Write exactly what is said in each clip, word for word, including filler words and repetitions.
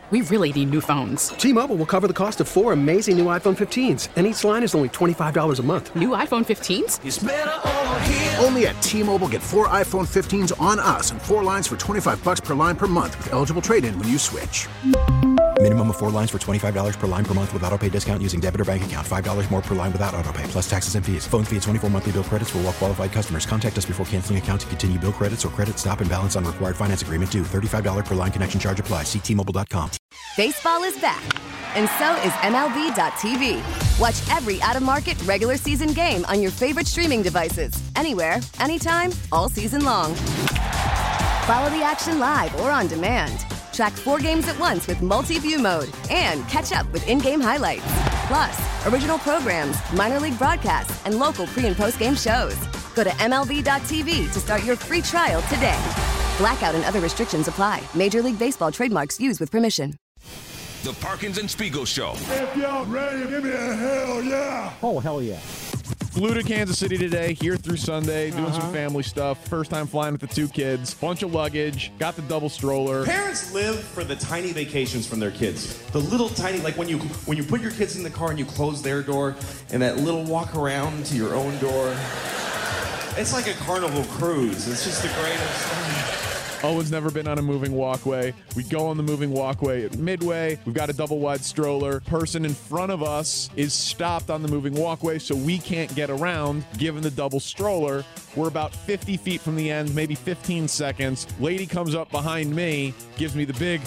We really need new phones. T-Mobile will cover the cost of four amazing new iPhone fifteens, and each line is only twenty-five dollars a month. New iPhone fifteens? It's better over here. Only at T-Mobile, get four iPhone fifteens on us and four lines for twenty-five dollars per line per month with eligible trade-in when you switch. Minimum of four lines for twenty-five dollars per line per month with autopay discount using debit or bank account. five dollars more per line without autopay, plus taxes and fees. Phone fee at twenty-four monthly bill credits for well-qualified customers. Contact us before canceling account to continue bill credits or credit stop and balance on required finance agreement due. thirty-five dollars per line connection charge applies. See T Mobile dot com. Baseball is back, and so is M L B dot T V. Watch every out-of-market regular season game on your favorite streaming devices. Anywhere, anytime, all season long. Follow the action live or on demand. Track four games at once with multi-view mode and catch up with in-game highlights. Plus, original programs, minor league broadcasts, and local pre- and post-game shows. Go to M L B dot T V to start your free trial today. Blackout and other restrictions apply. Major League Baseball trademarks used with permission. The Parkins and Spiegel Show. If y'all ready, give me a hell yeah. Oh, hell yeah. Flew to Kansas City today, here through Sunday, doing uh-huh. some family stuff. First time flying with the two kids. Bunch of luggage. Got the double stroller. Parents live for the tiny vacations from their kids. The little tiny, like when you when you put your kids in the car and you close their door, and that little walk around to your own door. It's like a carnival cruise. It's just the greatest. Owen's never been on a moving walkway. We go on the moving walkway at Midway. We've got a double wide stroller. Person in front of us is stopped on the moving walkway, so we can't get around given the double stroller. We're about fifty feet from the end, maybe fifteen seconds. Lady comes up behind me, gives me the big,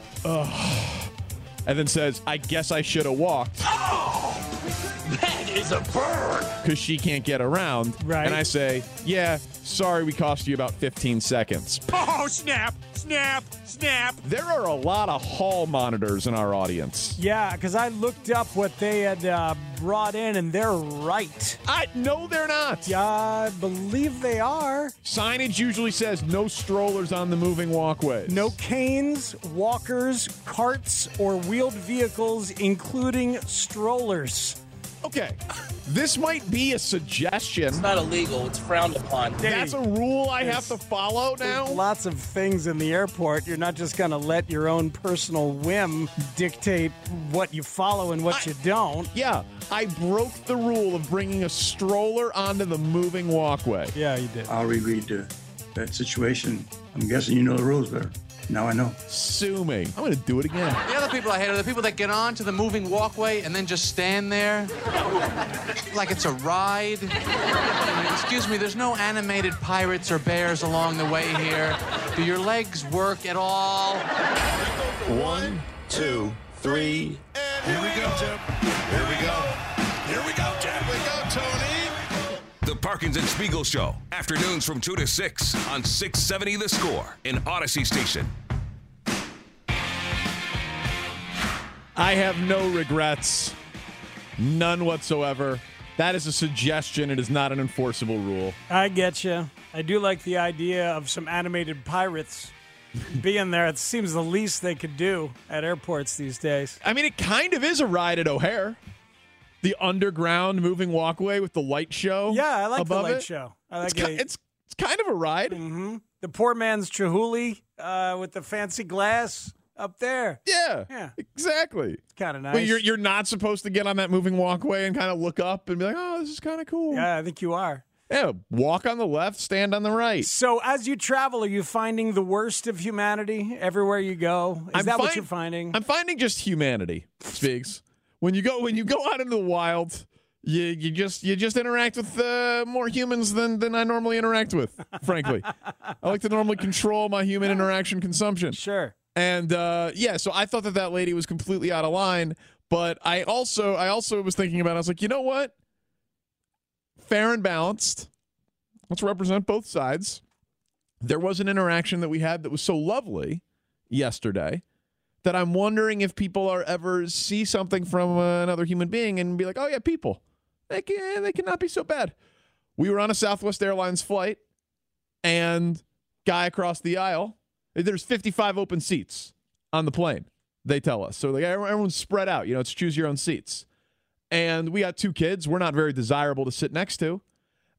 ugh, and then says, I guess I should have walked. Oh, that is a bird. Because she can't get around. Right. And I say, yeah, sorry we cost you about fifteen seconds. Oh, snap, snap, snap. There are a lot of hall monitors in our audience. Yeah, because I looked up what they had uh, brought in, and they're right. I No, they're not. Yeah, I believe they are. Signage usually says no strollers on the moving walkways. No canes, walkers, carts, or wheeled vehicles, including strollers. Okay, this might be a suggestion. It's not illegal. It's frowned upon. That's a rule I have to follow now? There's lots of things in the airport. You're not just going to let your own personal whim dictate what you follow and what I, you don't. Yeah, I broke the rule of bringing a stroller onto the moving walkway. Yeah, you did. I'll reread the, that situation. I'm guessing you know the rules better. Now I know. Sue me. I'm going to do it again. The other people I hate are the people that get onto the moving walkway and then just stand there like it's a ride. Excuse me, there's no animated pirates or bears along the way here. Do your legs work at all? One, two, three. And here we go, Jim. Here we go. Here we go, Jim. Here we go, Tony. The Parkins and Spiegel Show. Afternoons from two to six on six seventy The Score in Odyssey Station. I have no regrets. None whatsoever. That is a suggestion. It is not an enforceable rule. I get you. I do like the idea of some animated pirates being there. It seems the least they could do at airports these days. I mean, it kind of is a ride at O'Hare. The underground moving walkway with the light show. Yeah, I like the above light it. show. I like it's, ki- it's it's kind of a ride. Mm-hmm. The poor man's Chihuly uh, with the fancy glass up there. Yeah, yeah, exactly. Kind of nice. But you're you're not supposed to get on that moving walkway and kind of look up and be like, oh, this is kind of cool. Yeah, I think you are. Yeah, walk on the left, stand on the right. So as you travel, are you finding the worst of humanity everywhere you go? Is I'm that what find- you're finding? I'm finding just humanity, Spigs. When you go when you go out into the wild, you you just you just interact with uh, more humans than than I normally interact with. Frankly, I like to normally control my human interaction consumption. Sure. And uh, yeah, so I thought that that lady was completely out of line. But I also I also was thinking about it. I was like, you know what? Fair and balanced. Let's represent both sides. There was an interaction that we had that was so lovely yesterday that I'm wondering if people are ever see something from uh, another human being and be like, oh, yeah, people. They can, they cannot be so bad. We were on a Southwest Airlines flight, and guy across the aisle, there's fifty-five open seats on the plane, they tell us. So like everyone's spread out. You know, it's choose your own seats. And we got two kids we're not very desirable to sit next to.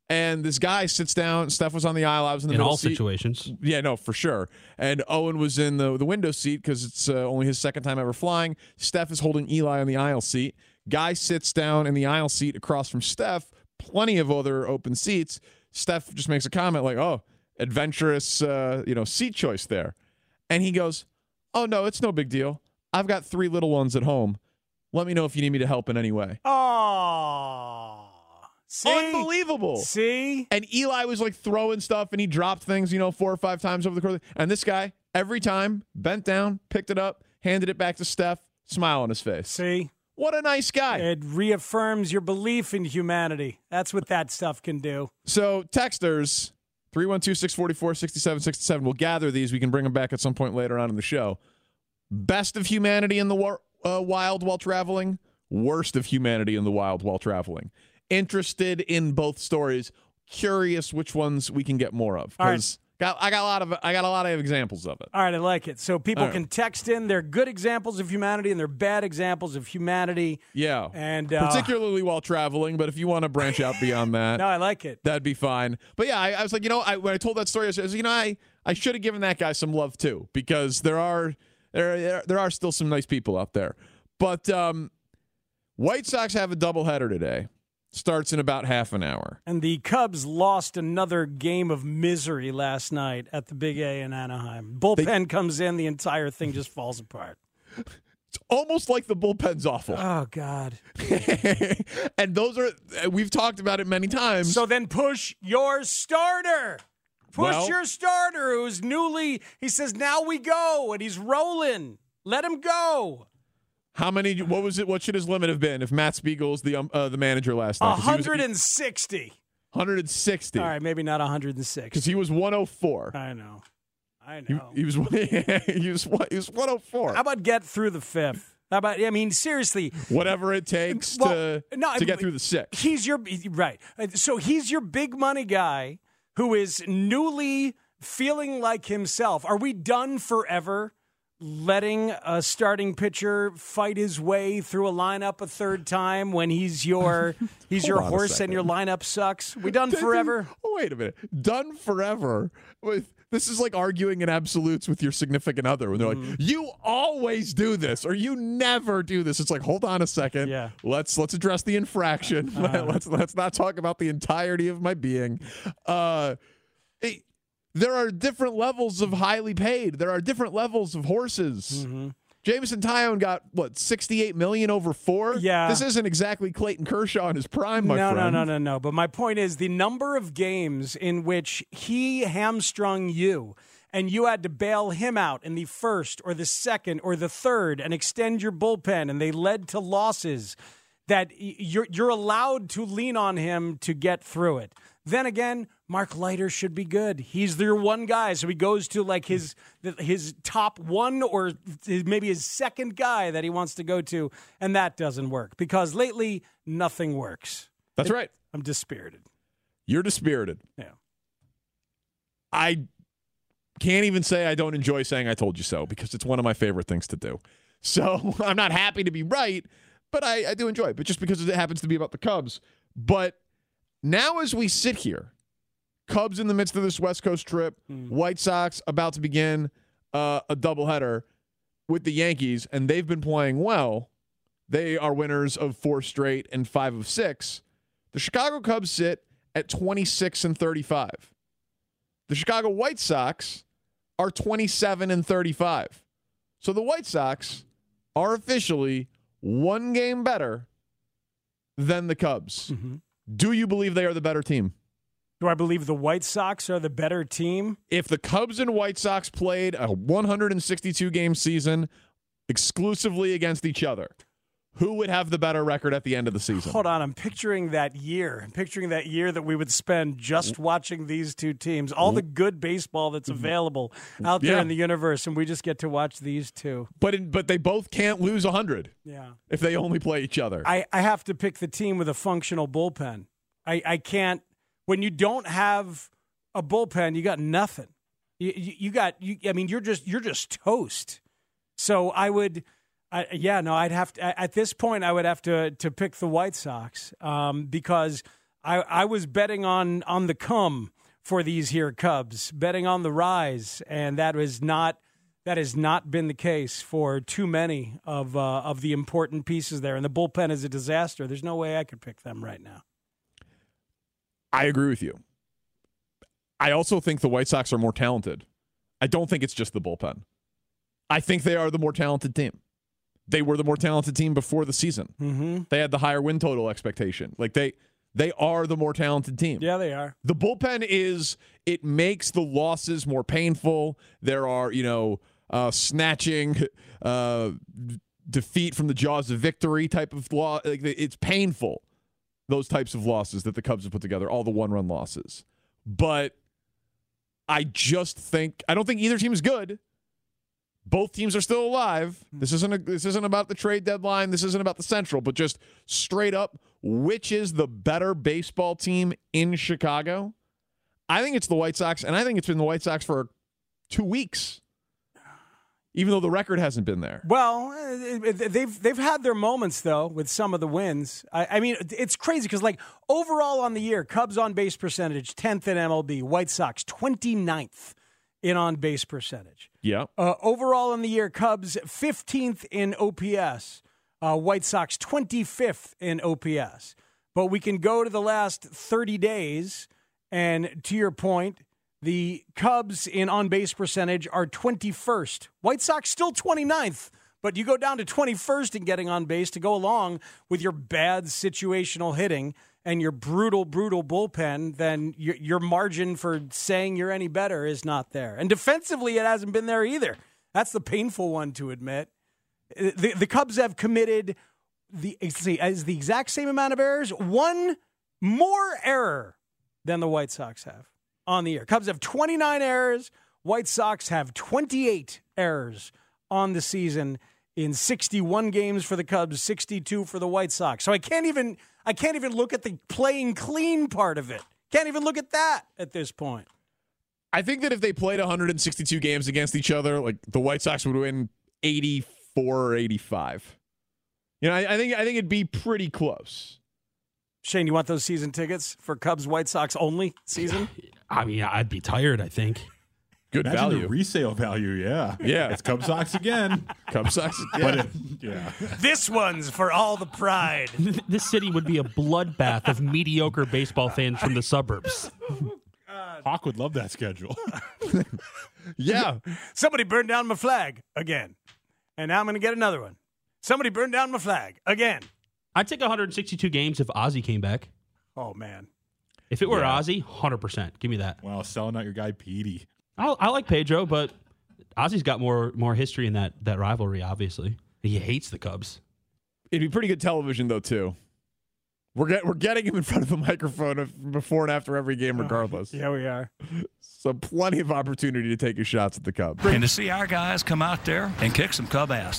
And this guy sits down. Steph was on the aisle. I was in the in middle all seat. situations. Yeah, no, for sure. And Owen was in the, the window seat because it's uh, only his second time ever flying. Steph is holding Eli on the aisle seat. Guy sits down in the aisle seat across from Steph. Plenty of other open seats. Steph just makes a comment like, oh, adventurous uh, you know, seat choice there. And he goes, oh, no, it's no big deal. I've got three little ones at home. Let me know if you need me to help in any way. Oh. See? Unbelievable. See? And Eli was like throwing stuff and he dropped things, you know, four or five times over the course. And this guy, every time, bent down, picked it up, handed it back to Steph, smile on his face. See? What a nice guy. It reaffirms your belief in humanity. That's what that stuff can do. So, texters, three one two, six four four, six seven six seven. We'll gather these. We can bring them back at some point later on in the show. Best of humanity in the war, uh, wild while traveling. Worst of humanity in the wild while traveling. Interested in both stories. Curious which ones we can get more of. Because got I got a lot of I got a lot of examples of it. All right, I like it. So people All right. can text in their good examples of humanity and their bad examples of humanity. Yeah, and uh, particularly while traveling. But if you want to branch out beyond that, no, I like it. That'd be fine. But yeah, I, I was like, you know, I, when I told that story, I was, I was you know, I I should have given that guy some love too, because there are there there, there are still some nice people out there. But um, White Sox have a doubleheader today. Starts in about half an hour. And the Cubs lost another game of misery last night at the Big A in Anaheim. Bullpen they, comes in, the entire thing just falls apart. It's almost like the bullpen's awful. Oh, God. And those are, we've talked about it many times. So then push your starter. Push well, your starter who's newly, he says, now we go, and he's rolling. Let him go. How many? What was it? What should his limit have been if Matt Spiegel's the um, uh, the manager last night? one hundred sixty. one hundred sixty. All right, maybe not one hundred six. Because he was one oh four. I know. I know. He, he was he was he was one oh four. How about get through the fifth? How about? I mean, seriously. Whatever it takes well, to no, to get through the sixth. He's your right. So he's your big money guy who is newly feeling like himself. Are we done forever? Letting a starting pitcher fight his way through a lineup a third time when he's your he's your horse and your lineup sucks? We done forever? Oh, wait a minute. Done forever? With this is like arguing in absolutes with your significant other when they're mm. like, you always do this or you never do this. It's like, hold on a second. Yeah. Let's let's address the infraction. Uh, let's let's not talk about the entirety of my being. Uh it, There are different levels of highly paid. There are different levels of horses. Mm-hmm. Jameson Taillon got, what, sixty-eight million dollars over four? Yeah. This isn't exactly Clayton Kershaw in his prime, my no, friend. No, no, no, no. But my point is the number of games in which he hamstrung you and you had to bail him out in the first or the second or the third and extend your bullpen and they led to losses, that you're you're allowed to lean on him to get through it. Then again, Mark Leiter should be good. He's their one guy, so he goes to like his his top one or maybe his second guy that he wants to go to, and that doesn't work because lately nothing works. That's right. I'm dispirited. You're dispirited. Yeah. I can't even say I don't enjoy saying I told you so because it's one of my favorite things to do. So I'm not happy to be right, but I, I do enjoy it. But just because it happens to be about the Cubs. But now as we sit here, Cubs in the midst of this West Coast trip, mm. White Sox about to begin uh, a doubleheader with the Yankees, and they've been playing well. They are winners of four straight and five of six. The Chicago Cubs sit at twenty-six and thirty-five. The Chicago White Sox are twenty-seven and thirty-five. So the White Sox are officially one game better than the Cubs. Mm-hmm. Do you believe they are the better team? Do I believe the White Sox are the better team? If the Cubs and White Sox played a one hundred sixty-two game season exclusively against each other, who would have the better record at the end of the season? Hold on, I'm picturing that year. I'm picturing that year that we would spend just watching these two teams. All the good baseball that's available out there yeah. in the universe, and we just get to watch these two. But in, but they both can't lose one hundred yeah. if they only play each other. I, I have to pick the team with a functional bullpen. I, I can't. When you don't have a bullpen, you got nothing. You, you, you got. You, I mean, you're just you're just toast. So I would. I, yeah, no, I'd have to, at this point, I would have to to pick the White Sox um, because I, I was betting on on the come for these here Cubs, betting on the rise, and that was not that has not been the case for too many of uh, of the important pieces there. And the bullpen is a disaster. There's no way I could pick them right now. I agree with you. I also think the White Sox are more talented. I don't think it's just the bullpen. I think they are the more talented team. They were the more talented team before the season. Mm-hmm. They had the higher win total expectation. Like they they are the more talented team. Yeah, they are. The bullpen is, it makes the losses more painful. There are, you know, uh, snatching uh, defeat from the jaws of victory type of law. Like, it's painful, those types of losses that the Cubs have put together, all the one-run losses. But I just think, I don't think either team is good. Both teams are still alive. This isn't a, this isn't about the trade deadline. This isn't about the Central, but just straight up, which is the better baseball team in Chicago? I think it's the White Sox, and I think it's been the White Sox for two weeks, even though the record hasn't been there. Well, they've they've had their moments, though, with some of the wins. I, I mean, it's crazy because, like, overall on the year, Cubs on-base percentage, tenth in M L B. White Sox, twenty-ninth in on-base percentage. Yeah. Uh, overall in the year, Cubs fifteenth in O P S. Uh, White Sox twenty-fifth in O P S. But we can go to the last thirty days, and to your point, the Cubs in on-base percentage are twenty-first. White Sox still twenty-ninth, but you go down to twenty-first in getting on base to go along with your bad situational hitting and your brutal, brutal bullpen, then your, your margin for saying you're any better is not there. And defensively, it hasn't been there either. That's the painful one to admit. The, the Cubs have committed the see, as the exact same amount of errors, one more error than the White Sox have on the year. Cubs have twenty-nine errors. White Sox have twenty-eight errors on the season in sixty-one games for the Cubs, sixty-two for the White Sox. So I can't even I can't even look at the playing clean part of it. Can't even look at that at this point. I think that if they played one hundred sixty-two games against each other, like the White Sox would win eighty-four or eighty-five. You know, I, I think I think it'd be pretty close. Shane, you want those season tickets for Cubs White Sox only season? I mean, I'd be tired, I think. Good Imagine value. The resale value, yeah. Yeah. It's Cub Sox again. Cub Sox again. But it, yeah. This one's for all the pride. This city would be a bloodbath of mediocre baseball fans from the suburbs. Hawk would love that schedule. Yeah. Somebody burned down my flag again. And now I'm going to get another one. Somebody burned down my flag again. I'd take one hundred sixty-two games if Ozzy came back. Oh, man. If it were Yeah. Ozzy, one hundred percent. Give me that. Well, selling out your guy Petey. I, I like Pedro, but Ozzy's got more more history in that, that rivalry, obviously. He hates the Cubs. It'd be pretty good television, though, too. We're get, we're getting him in front of a microphone of, before and after every game, regardless. Yeah, we are. So plenty of opportunity to take his shots at the Cubs. And to see our guys come out there and kick some Cub ass.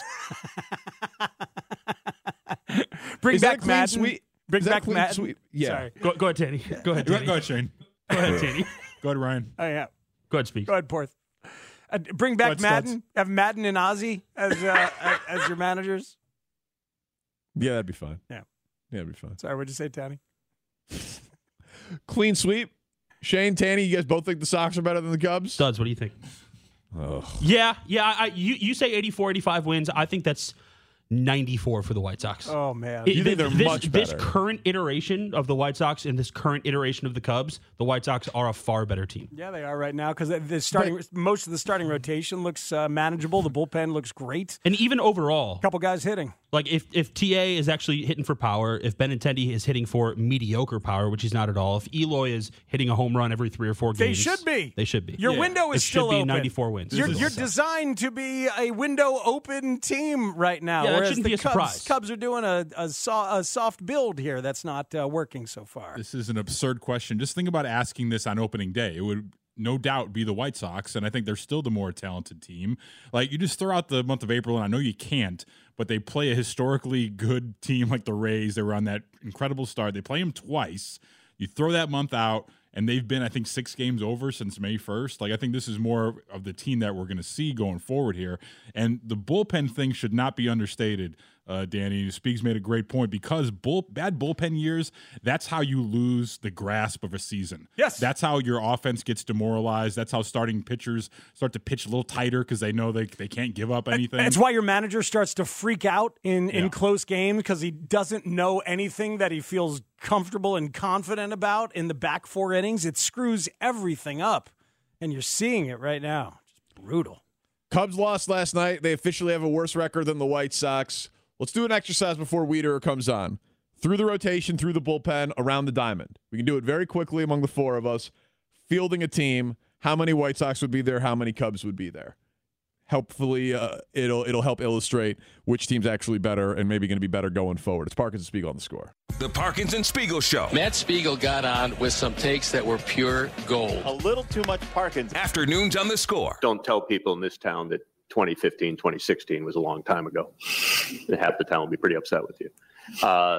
Bring Is that back clean Madden. sweep? Bring Is that back clean Madden. sweep? Yeah. Sorry. Go, go ahead, Tanny. Go ahead, Go, Tanny. go ahead, Shane. Go ahead, Tanny. Go ahead, Ryan. Oh, yeah. Go ahead, speak. Go ahead, Porth. Uh, bring back Go ahead, Madden. Studs. Have Madden and Ozzy as uh, as, as your managers. Yeah, that'd be fine. Yeah. Yeah, that'd be fine. Sorry, what'd you say, Tanny? Clean sweep. Shane, Tanny, you guys both think the Sox are better than the Cubs? Studs, what do you think? Oh. Yeah, yeah. I, you, you say eighty-four, eighty-five wins. I think that's ninety-four for the White Sox. Oh, man. It- You think they're this, much This better. current iteration of the White Sox and this current iteration of the Cubs, the White Sox are a far better team. Yeah, they are right now because the starting most of the starting rotation looks uh, manageable. The bullpen looks great. And even overall, A couple guys hitting. like if, if T A is actually hitting for power, if Benintendi is hitting for mediocre power, which he's not at all, if Eloy is hitting a home run every three or four They games. should be. They should be. Your Yeah. window is It still should be open. ninety-four wins. You're, This is you're awesome. designed to be a window open team right now. Yeah, that whereas shouldn't the be a Cubs, surprise. Cubs are doing a a, so, a soft build here that's not uh, working so far. This is an absurd question. Just think about asking this on opening day. It would no doubt be the White Sox, and I think they're still the more talented team. Like, you just throw out the month of April, and I know you can't, but they play a historically good team like the Rays. They were on that incredible start. They play them twice. You throw that month out, and they've been, I think, six games over since May first. Like, I think this is more of the team that we're going to see going forward here. And the bullpen thing should not be understated. uh, Danny. Speaks made a great point because bull, bad bullpen years, that's how you lose the grasp of a season. Yes. That's how your offense gets demoralized. That's how starting pitchers start to pitch a little tighter because they know they, they can't give up anything. It's why your manager starts to freak out in, in Yeah. close games because he doesn't know anything that he feels comfortable and confident about in the back four innings. It screws everything up, and you're seeing it right now. Just brutal. Cubs lost last night. They officially have a worse record than the White Sox. Let's do an exercise before Wiederer comes on. Through the rotation, through the bullpen, around the diamond. We can do it very quickly among the four of us. Fielding a team, how many White Sox would be there, how many Cubs would be there. Hopefully, uh, it'll it'll help illustrate which team's actually better and maybe going to be better going forward. It's Parkins and Spiegel on the Score. The Parkins and Spiegel Show. Matt Spiegel got on with some takes that were pure gold. A little too much Parkins. Afternoons on the Score. Don't tell people in this town that twenty fifteen, twenty sixteen was a long time ago. Half the town will be pretty upset with you. Uh,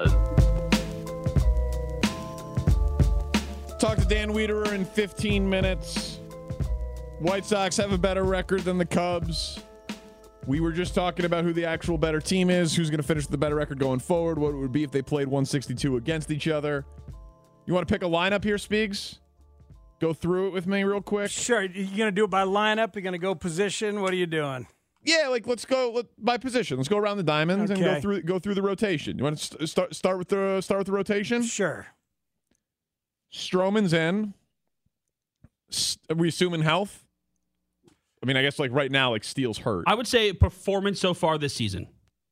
Talk to Dan Wiederer in fifteen minutes. White Sox have a better record than the Cubs. We were just talking about who the actual better team is, who's going to finish with the better record going forward, what it would be if they played one sixty-two against each other. You want to pick a lineup here, Speaks? Go through it with me real quick. Sure. You going to do it by lineup? You're going to go position? What are you doing? Yeah, like let's go let, by position. Let's go around the diamonds and go Okay. through go through the rotation. You want to st- start start with the start with the rotation? Sure. Stroman's in. S- Are we assuming health? I mean, I guess like right now, like Steele's hurt. I would say performance so far this season.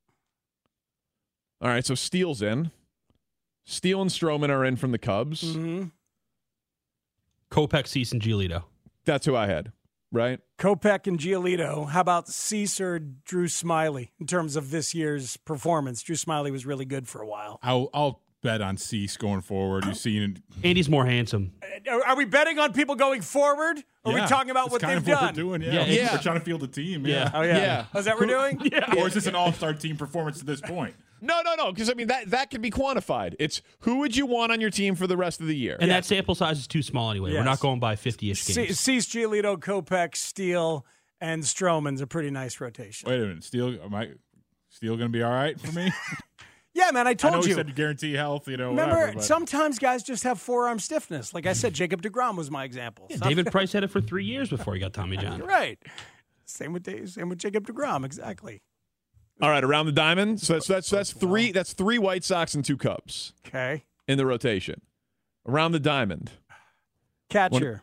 All right, so Steele's in. Steele and Stroman are in from the Cubs. Mm-hmm. Kopech, Cease, and Giolito. That's who I had, right? Kopech and Giolito. How about Cease or Drew Smiley in terms of this year's performance? Drew Smiley was really good for a while. I'll, I'll bet on Cease going forward. You've seen Andy's more handsome. Are, are we betting on people going forward? Or are Yeah, we talking about that's what kind they've of what done? We're doing, yeah. Yeah, We're- yeah. We're trying to field a team. Yeah. Yeah. Oh, yeah. Yeah. Oh, is that what we're doing? Yeah. Or is this an all-star team performance to this point? No, no, no, because I mean that that can be quantified. It's who would you want on your team for the rest of the year? And that sample size is too small anyway. Yes. We're not going by fifty-ish Ce- games. Cease, Giolito, Kopech, Steele, and Stroman's a pretty nice rotation. Wait a minute. Steele, am I Steele going to be all right for me? Yeah, man, I I told know you. he said to guarantee health, you know, Remember, whatever. But sometimes guys just have forearm stiffness. Like I said, Jacob deGrom was my example. Yeah, Some- David Price had it for three years before he got Tommy John. You're right. Same with Dave, same with Jacob deGrom, exactly. All right, around the diamond. So that's that's that's three that's three White Sox and two Cubs Okay. in the rotation. Around the diamond. Catcher.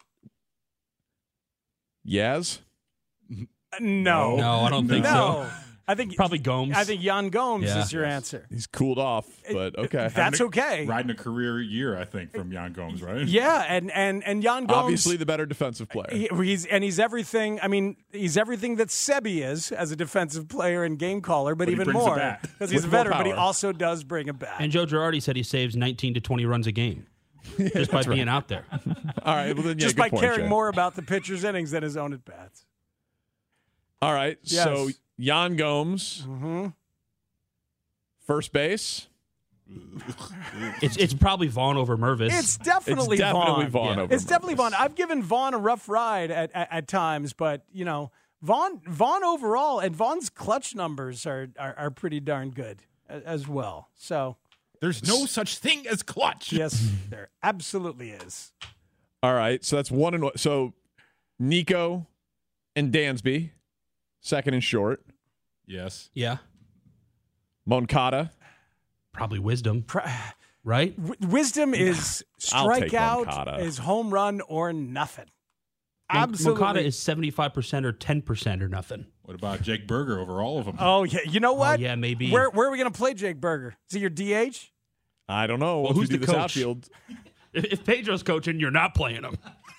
Yaz? Uh, no. No, I don't think No. so. I think Probably Gomes. I think Jan Gomes Yeah. is your answer. He's cooled off, but okay. That's okay. riding a career year, I think, from Jan Gomes, right? Yeah, and and and Jan Gomes Obviously the better defensive player. he- he's and he's everything. I mean, he's everything that Sebi is as a defensive player and game caller, but, But he even brings the more bat. because he's With a more veteran. But he power. also does bring a bat. And Joe Girardi said he saves nineteen to twenty runs a game just by being out there. All right, well then, yeah, just good by point, caring Jay. more about the pitcher's innings than his own at bats. All right, Yes. so Jan Gomes, Mm-hmm. first base. It's it's probably Vaughn over Mervis. It's definitely It's definitely Vaughn. Vaughn Yeah. over It's definitely Mervis. Vaughn. I've given Vaughn a rough ride at, at, at times, but you know, Vaughn Vaughn overall and Vaughn's clutch numbers are are, are pretty darn good a- as well. So There's no such thing as clutch. yes, there absolutely is. All right, so that's one and one. So Nico and Dansby, second and short. Yes. yeah, Moncada. probably Wisdom, Pro- right? W- Wisdom is I'll take strikeout, Moncada. is home run or nothing. Mon- Absolutely. Moncada is seventy-five percent or ten percent or nothing. What about Jake Berger over all of them? Oh yeah, you know what? yeah, maybe. Where where are we gonna play Jake Berger? Is he your D H? I don't know. Well, Once who's we do the this coach? outfield. If, if Pedro's coaching, you're not playing him.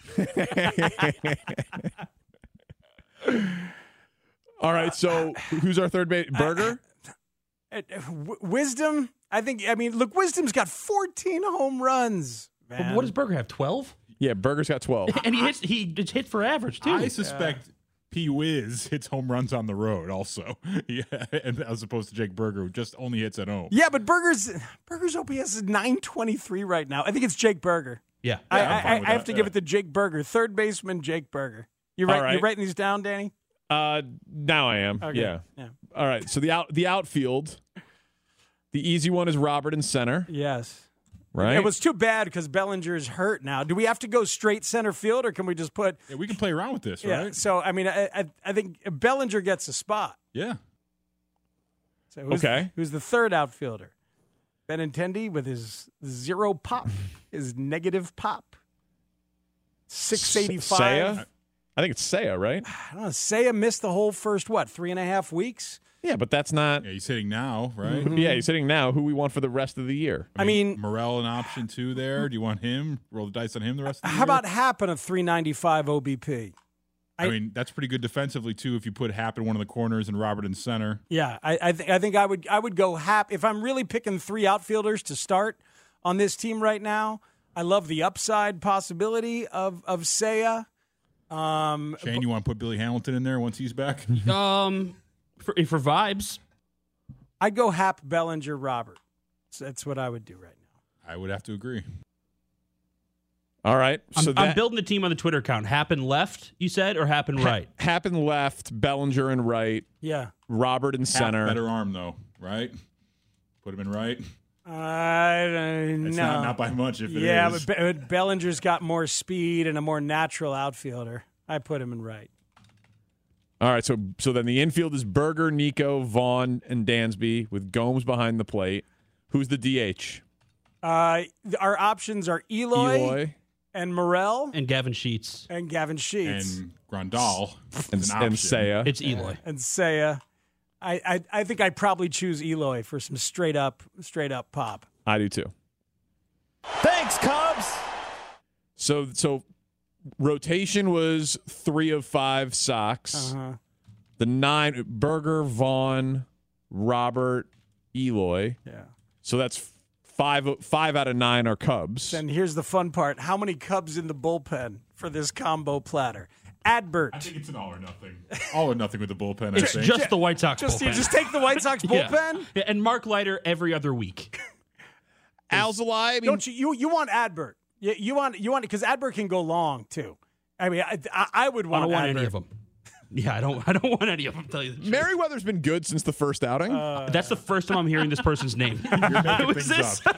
All right, so who's our third base? Burger? Uh, w- Wisdom. I think. I mean, look, Wisdom's got fourteen home runs. Man. What does Berger have? Twelve, Yeah, Burger's got twelve. and he hits. He it's hit for average too. I suspect P. Wiz hits home runs on the road also, yeah, and as opposed to Jake Berger, who just only hits at home. Yeah, but Berger's Berger's O P S is nine twenty-three right now. I think it's Jake Berger. yeah, I, Yeah, I'm fine I, with I have that, to yeah. give it to Jake Berger, third baseman Jake Berger. You right? All right. You writing these down, Danny? Uh, now I am. Okay. Yeah. Yeah. All right, so the out the outfield, The easy one is Robert in center. Yes. Right? It was too bad because Bellinger's hurt now. Do we have to go straight center field, or can we just put? Yeah, we can play around with this, Yeah. right? So I mean, I, I I think Bellinger gets a spot. Yeah. So who's, Okay. Who's the third outfielder? Benintendi with his zero pop, his negative pop. Six eighty five. Seiya? I think it's Seiya, right? I don't know. Seiya missed the whole first what three and a half weeks. Yeah, but that's not. Yeah, he's hitting now, right? Yeah, he's hitting now. Who we want for the rest of the year? I mean, Morel an option two there. Do you want him? Roll the dice on him the rest of the How year? about Happen of three ninety five O B P? I, I mean, that's pretty good defensively too. If you put Happ in one of the corners and Robert in center. Yeah, I I, th- I think I would I would go Hap if I'm really picking three outfielders to start on this team right now. I love the upside possibility of of Seiya. Um, Shane, you want to put Billy Hamilton in there once he's back? um, for, for vibes, I'd go Hap, Bellinger, Robert. So that's what I would do right now. I would have to agree. All right. So I'm, that, I'm building a team on the Twitter account. Happen left, you said, or happen right? Happen left, Bellinger in right. Yeah. Robert in Happ, center. better arm though, right? Put him in right. I don't It's know. not, not by much if it yeah, is. but Be- Bellinger's got more speed and a more natural outfielder. I put him in right. All right. So so then the infield is Berger, Nico, Vaughn, and Dansby with Gomes behind the plate. Who's the D H? Uh, our options are Eloy, Eloy. and Morel And Gavin Sheets. and Gavin Sheets And Grandal. And, is an and option. Seiya. It's Eloy. and Seiya. I, I I think I'd probably choose Eloy for some straight up straight up pop. I do too. Thanks, Cubs. So so rotation was three of five Sox. Uh-huh. The nine Berger, Vaughn, Robert, Eloy. Yeah. So that's five five out of nine are Cubs. And here's the fun part: how many Cubs in the bullpen for this combo platter? Adbert. I think it's an all or nothing. All or nothing with the bullpen. It's I think. just the White Sox Just you bullpen. just take the White Sox Yeah. bullpen. Yeah, and Mark Leiter every other week. Alzolay, I mean, Don't you you you want Adbert? You, you want you want because Adbert can go long too. I mean, I, I, I would I want. don't want Adbert. any of them. Yeah, I don't. I don't want any of them. Tell you the truth. Merriweather's been good since the first outing. Uh, That's the first time I'm hearing this person's name. You're making Who is things this? up.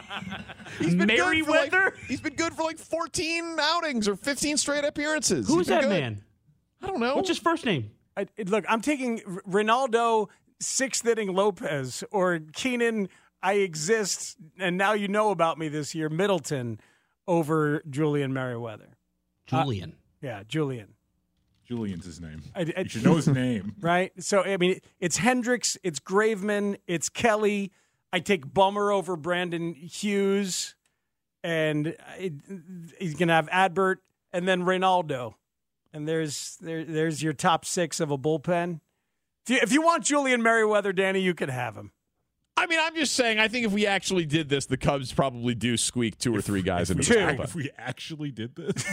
He's been good for Merriweather? like, he's been good for like fourteen outings or fifteen straight appearances. Who He's is been that good. man? I don't know. What's his first name? I, it- look, I'm taking R- Ronaldo sixth inning Lopez or Keenan. I exist, and now you know about me this year. Middleton over Julian Merriweather. Julian. Yeah, Julian. Julian's his name. I- I- you should know his name. Right? So, I mean, it's Hendricks, it's Graveman, it's Kelly. I take Bummer over Brandon Hughes, and I, he's going to have Adbert and then Reynaldo. And there's there, there's your top six of a bullpen. If you, if you want Julian Merriweather, Danny, you can have him. I mean, I'm just saying. I think if we actually did this, the Cubs probably do squeak two or three guys into Two. the If bullpen. we actually did this,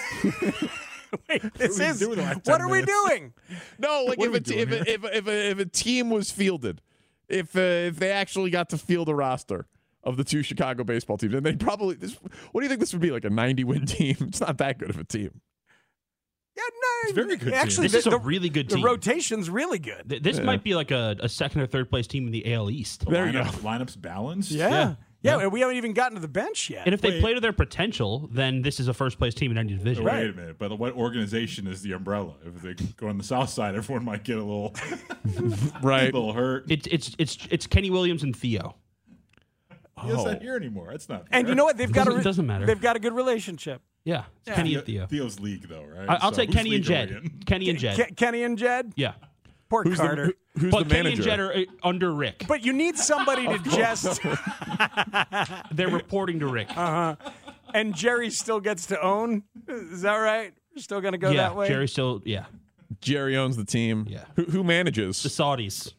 Wait, this What are we is doing the last what ten are we minutes? doing? No, like What if are a, we t- if, doing a, if, a, if, a, if a team was fielded, if uh, if they actually got to field a roster of the two Chicago baseball teams, and they probably this. What do you think this would be like a ninety win team? It's not that good of a team. Yeah, no, It's a very good team. Actually, This the, is a the- really good the team. rotation's really good. Th- This Yeah. might be like a, a second or third place team in the A L East. There you go. lineup, lineup's balanced. Yeah. Yeah. Yeah, Yeah. we haven't even gotten to the bench yet. And if they Wait. play to their potential, then this is a first place team in any division. Wait a minute, but what organization is the umbrella? If they go on the south side, everyone might get a little, Right. a little hurt. It's it's it's it's Kenny Williams and Theo. He doesn't Oh. here anymore. That's not. and fair. you know what? They've got a Doesn't- doesn't matter. They've got a good relationship. Yeah, it's Kenny and Theo. Theo's league though, right? I, I'll So take whose Kenny and league are we Jed. in? Kenny and Jed. Ke- Kenny and Jed. Yeah, Poor Who's Carter. the who- who's but the Kenny manager? and Jed are uh, under Rick. But you need somebody to just. They're reporting to Rick. Uh-huh. And Jerry still gets to own. Is that right? We're still going to go yeah, that way. Jerry still. Yeah, Jerry owns the team. Yeah. Who, who manages? the Saudis.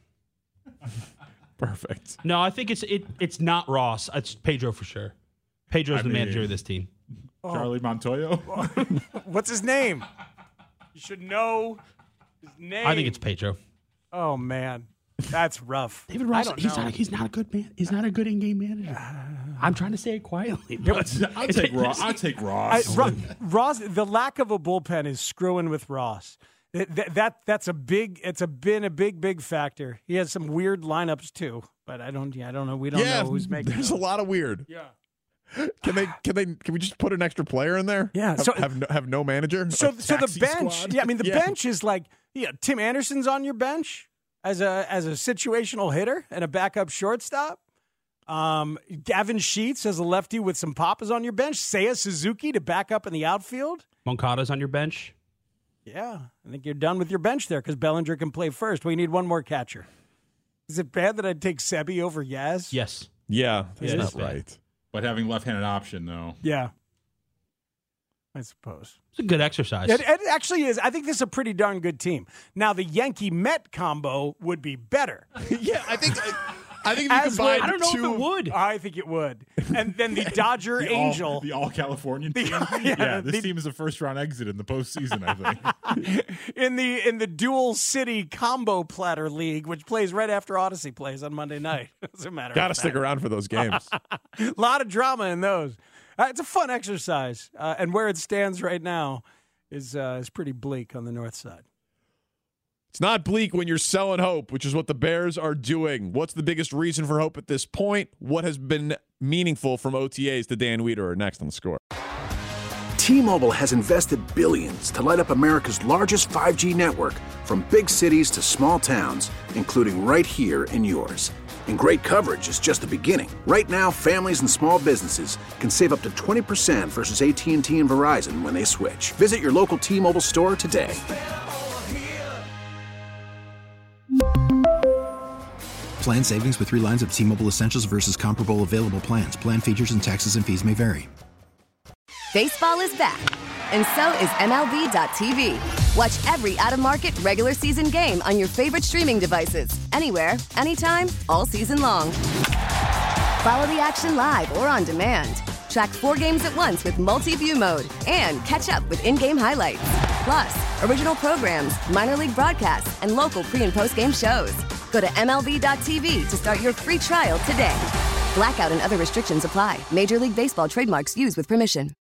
Perfect. No, I think it's it. It's not Ross. It's Pedro for sure. Pedro's I the mean- manager of this team. Charlie Montoyo. What's his name? You should know his name. I think it's Pedro. Oh man, that's rough. David I Ross. don't He's know. not. He's not a good man. He's not a good in-game manager. I'm trying to say it quietly. but- I'll take Ross. I'll take I, Ross. Ro- Ross, the lack of a bullpen is screwing with Ross. That, that that's a big. It's a been a big big factor. He has some weird lineups too, but I don't. Yeah, I don't know. We don't yeah, know who's making. There's those. a lot of weird. Yeah. Can they? Can they? Can we just put an extra player in there? Yeah. Have, So have no, have no manager. So A so the taxi bench. squad? Yeah, I mean the Yeah. bench is like yeah. Tim Anderson's on your bench as a as a situational hitter and a backup shortstop. Um, Gavin Sheets as a lefty with some pop is on your bench. Seiya Suzuki to back up in the outfield. Moncada's on your bench. Yeah, I think you're done with your bench there because Bellinger can play first. We need one more catcher. Is it bad that I'd take Sebi over Yaz? Yes. Yeah, that's It not is bad. right. But having left-handed option though. Yeah, I suppose. It's a good exercise. It, it actually is. I think this is a pretty darn good team. Now, the Yankee-Met combo would be better. yeah, I think I think if you As combine would- I don't know if two, it would. I think it would. And then the Dodger The Angel. all, the all Californian The- team. yeah, yeah, this the- team is a first round exit in the postseason, I think. in the in the dual city combo platter league, which plays right after Odyssey plays on Monday night. Doesn't matter. Got to stick around for those games. A lot of drama in those. Uh, it's a fun exercise, uh, and where it stands right now is uh, is pretty bleak on the north side. It's not bleak when you're selling hope, which is what the Bears are doing. What's the biggest reason for hope at this point? What has been meaningful from O T As to Dan Wiederer next on The Score? T-Mobile has invested billions to light up America's largest five G network, from big cities to small towns, including right here in yours. And great coverage is just the beginning. Right now, families and small businesses can save up to twenty percent versus A T and T and Verizon when they switch. Visit your local T-Mobile store today. Plan savings with three lines of T-Mobile Essentials versus comparable available plans. Plan features and taxes and fees may vary. Baseball is back, and so is M L B dot T V. Watch every out-of-market regular season game on your favorite streaming devices, anywhere, anytime, all season long. Follow the action live or on demand. Track four games at once with multi-view mode and catch up with in-game highlights. Plus, original programs, minor league broadcasts, and local pre- and post-game shows. Go to M L B dot T V to start your free trial today. Blackout and other restrictions apply. Major League Baseball trademarks used with permission.